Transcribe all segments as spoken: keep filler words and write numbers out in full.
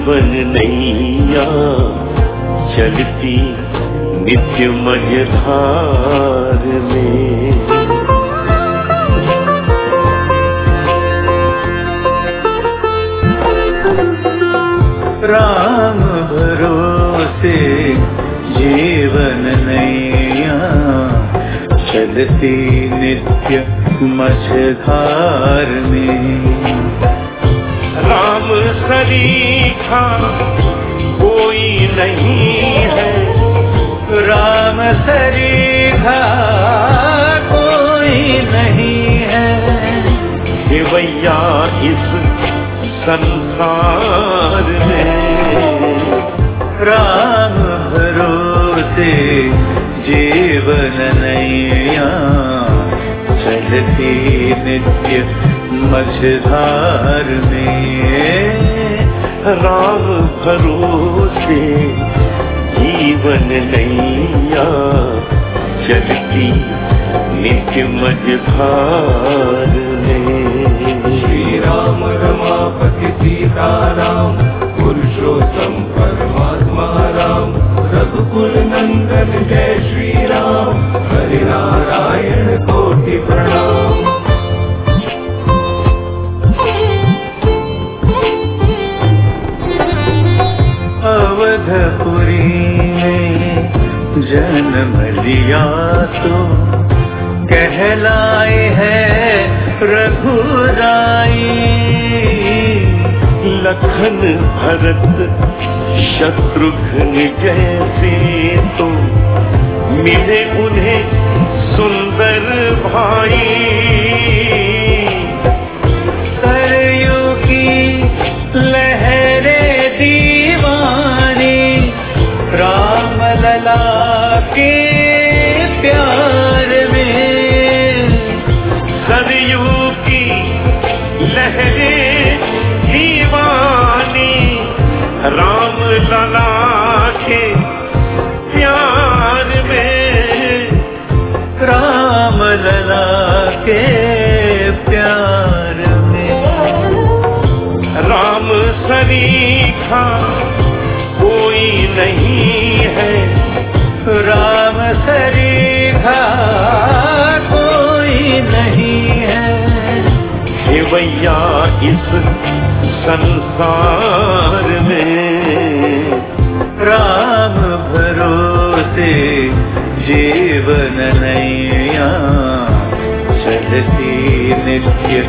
जीवन नैया चलती नित्य मझधार में। राम भरोसे जीवन नैया चलती नित्य मझधार में। राम सरीखा कोई नहीं है, राम सरीखा कोई नहीं है, देवैया इस संसार में। राम भरोसे जीवन नैया चलती नित्य मझधार में। राम भरोसे जीवन नैया चलती नित्य मझधार में। श्री राम रमापति सीताराम पुरुषोत्तम परमात्मा राम, रघुकुल नंदन जय श्री राम, हरि नारायण कोटि प्रणाम। अवधपुरी में जन्म लिया तो कहलाए है रघुराई। लखन भरत शत्रुघ्न जैसे तो मिले उन्हें सुंदर भाई। सरयू की लहरें दीवानी राम लला के प्यार में। सरयू की लहरें दीवानी राम लला के प्यार में। राम लला के प्यार में। राम सरीखा कोई नहीं है, राम सरीखा कोई नहीं है, देवैया इस संसार में। राम भरोसे जीवन नैया चलती नित्य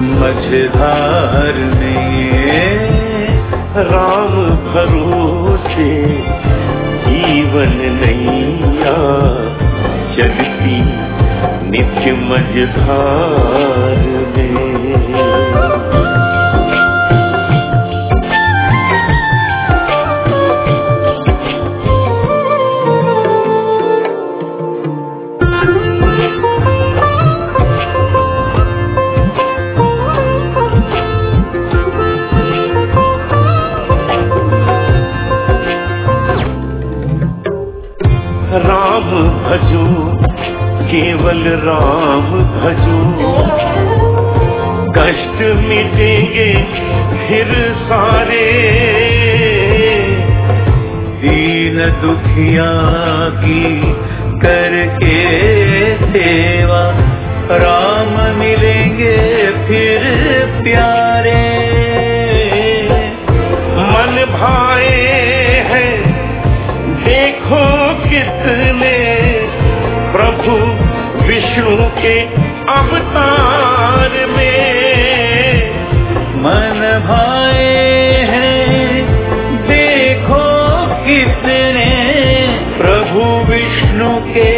मझधार में। राम भरोसे जीवन नैया चलती नित्य मझधार में। राम भजो केवल राम भजो, कष्ट मिटेंगे फिर सारे। दीन दुखिया की करके सेवा राम मिलेंगे फिर प्यारे। मन भाए हैं देखो कितने प्रभु विष्णु के अवतार में। मन भाए हैं देखो कितने प्रभु विष्णु के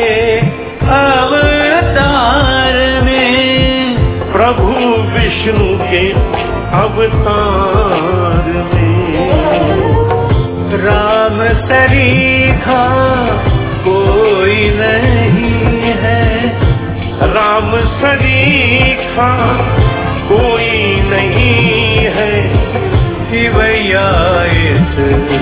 अवतार में। प्रभु विष्णु के अवतार में। राम सरीखा कोई नहीं है, राम सरीखा कोई नहीं है, शिवैया इस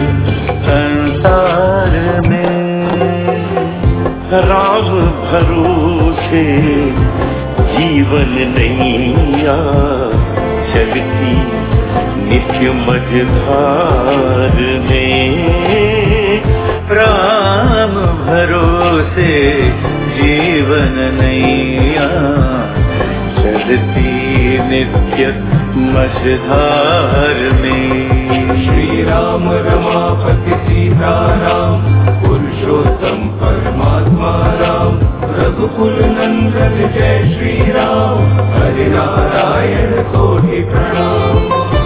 संसार में। राम भरोसे जीवन नैया चलती नित्य मझधार में। राम भरोसे जीवन नैया चलती नित्य मझधार में। श्री राम रमापति सीताराम पुरुषोत्तम परमात्मा राम रघुकुल नंदन जय श्री राम हरि नारायण कोटि प्रणाम।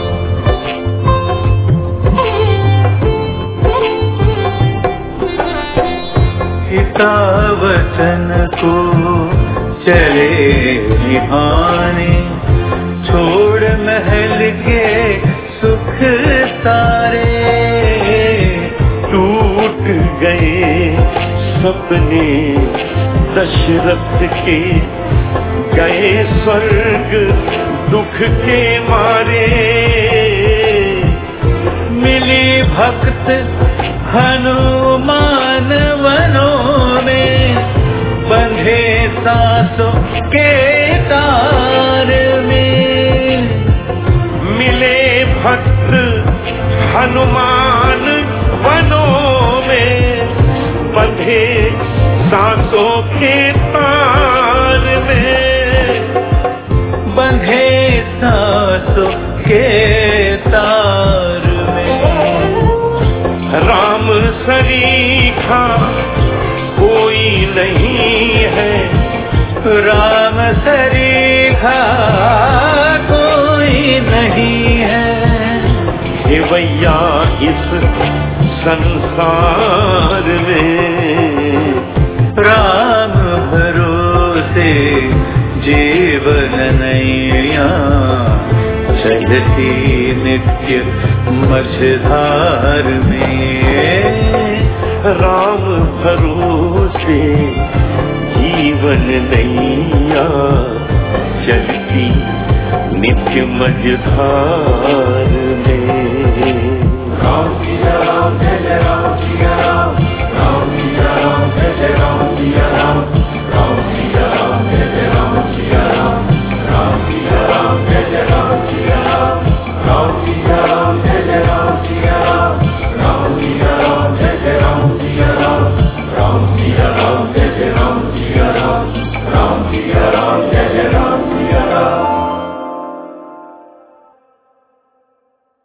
पिता वचन को चले निभाने छोड़ महल के सुख सारे। टूट गए सपने दशरथ के गए स्वर्ग दुख के मारे। मिली भक्त हनुमान वनों में बंधे सांसों के तार में। मिले भक्त हनुमान वनों में बंधे सांसों के तार में। बंधे सांसों के तार में। राम सरीखा कोई नहीं है। राम सरीखा कोई नहीं है। देवैया इस संसार में। राम भरोसे जीवन नैया चलती नित्य मझधार में। राम भरोसे जीवन नैया चलती नित्य मझधार में। राम